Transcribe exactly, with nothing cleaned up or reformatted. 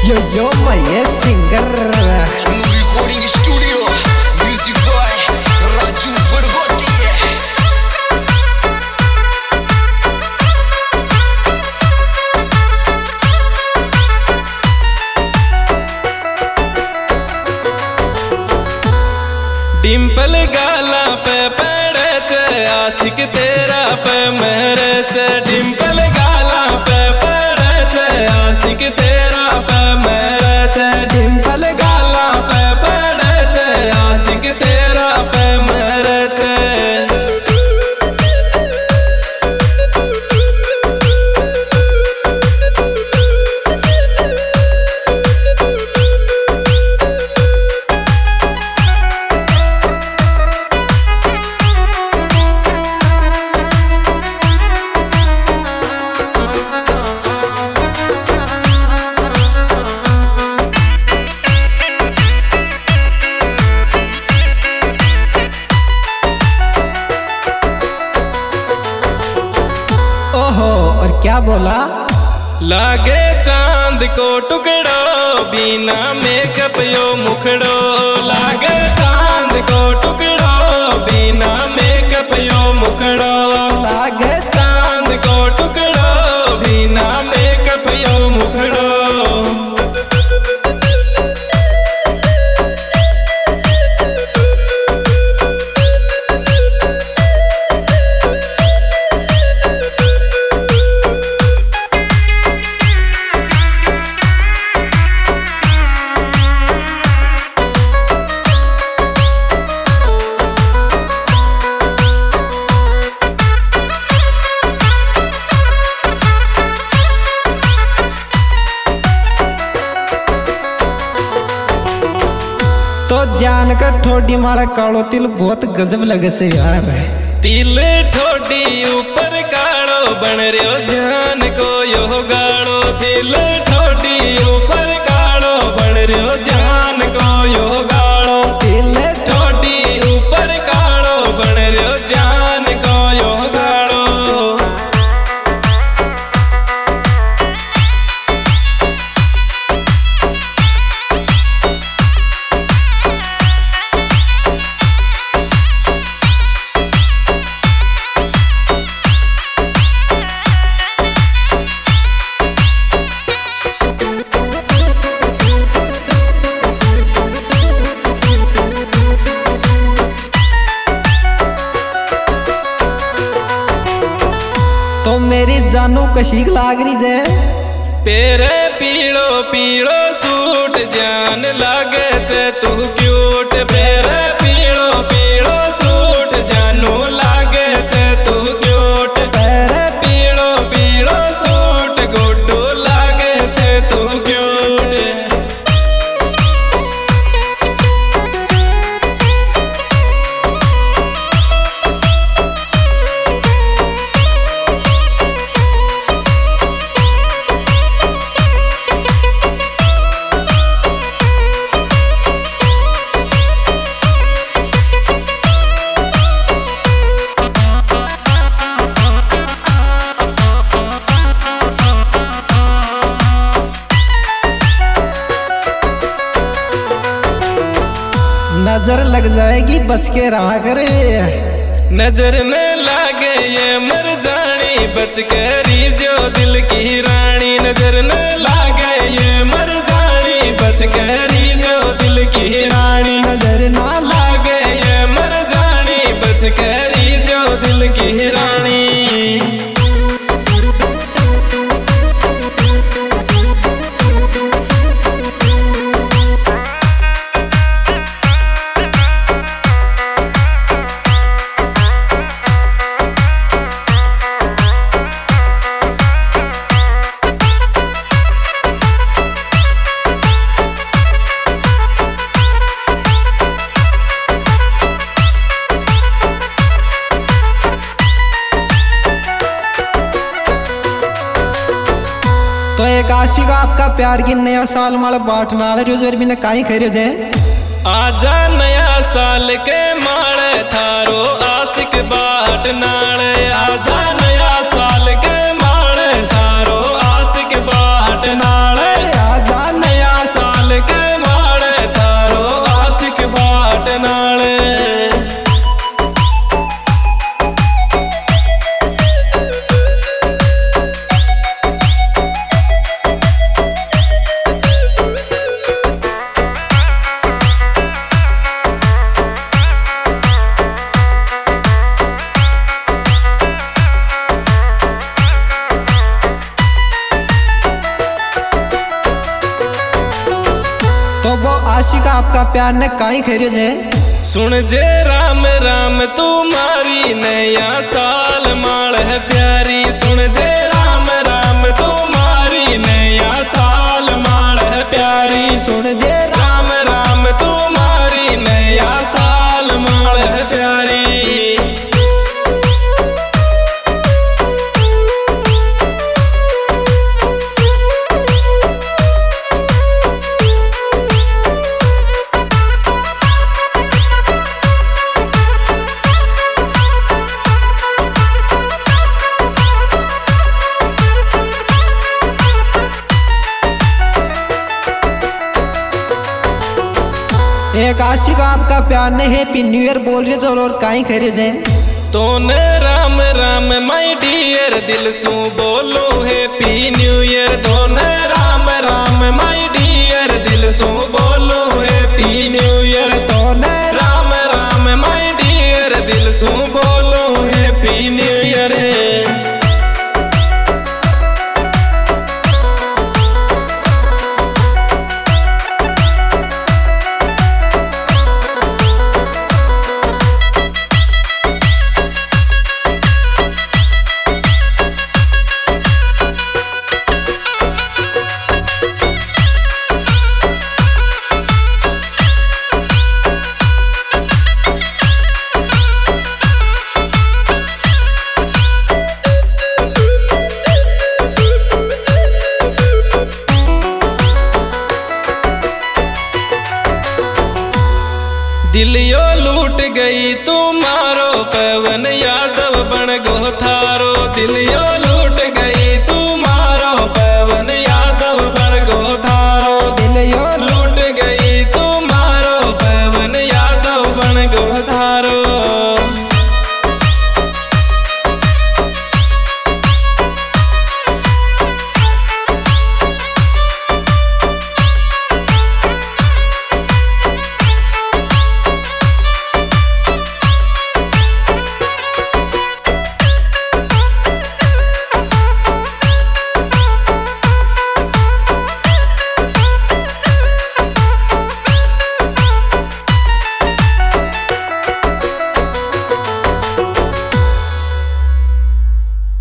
यो yo Mahesh singer recording studio music by Raju Badgoti dimple गाला पे पड़े चे आशिक तेरा पे मेरे चे डिंपल गाला पे पड़े चे आशिक तेरा पे मेरे चे डिंपल गाला पे पड़े चे आशिक तेरा पे मेरे चे और क्या बोला लागे चांद को टुकड़ो बिना मेकअप यो मुखड़ो लागे चांद को टुकड़ो बिना मेकअप यो मुखड़ो लागे चांद को टुकड़ो बिना मेकअप यो मुखड़ो तो जान कर ठोडी मारा कालो तिल बहुत गजब लगे से यार तिल ठोडी ऊपर कालो बन रयो जान को यो गाड़ो तिल ठोडी ऊपर कालो बन रयो जान को यो गाड़ो तिल ठोडी ऊपर कालो बन रयो जान को यो गाड़ो तो मेरी जानू कशीक लाग रही जे तेरे पीड़ो पीड़ो सूट जान लागे छे तू क्यूट तेरे पीड़ो पीड़ो सूट जानू लागे छे तू क्यूट तेरे पीड़ो पीड़ो सूट गुड्डू लागे छे तू क्यूट नजर लग जाएगी बच के रहा करे नजर न लागे ये मर जानी बच करी जो दिल की रानी नजर न लागे ये मर जानी बच करी जो दिल की रानी नजर ना लागे ये मर जानी बच करी जो दिल की रानी तो एक आशिक आपका प्यार की नया साल माल बाट नाल रोजर भी ने काई खरियो जे आजा नया साल के माले थारो आशिक बाट नाल आजा नया साल के माले थारो आशिक बाट नाल आजा नया आपका प्यार ने काई खरियो जे। सुन जे राम राम तुम्हारी नया साल माल है प्यारी। सुन जे राम राम तुम्हारी नया साल माल है प्यारी। सुन जे राम राम तुम्हारी नया साल माल है प्यारी। एक आशिक आपका प्यार ने हैप्पी न्यू ईयर बोल रहे चलो और काई खरियो जे। तोने राम राम माय डियर दिल सू बोलो हैप्पी न्यू ईयर। तोने राम राम माय डियर दिल सू बोलो हैप्पी न्यू ईयर। तोने राम राम माय डियर दिल सू बोलो हैप्पी न्यू ईयर। दिल यो लूट गई तुम्हारो पवन यादव बन गो था।